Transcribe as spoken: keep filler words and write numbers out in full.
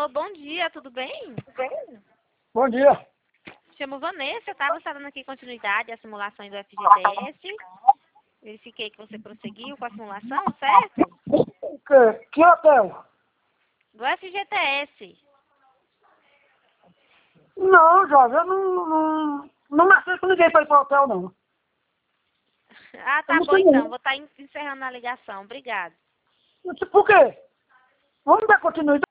Alô, bom dia, tudo bem? Bom dia. Chamo Vanessa, tá? Você está dando aqui continuidade às simulações do F G T S. Verifiquei que você prosseguiu com a simulação, certo? Que, que hotel? Do F G T S. Não, jovem, eu não, não, não marquei com ninguém para ir para o hotel, não. Ah, tá Eu não bom sei então. não. Vou estar encerrando a ligação. Obrigada. Por quê? Vamos dar continuidade.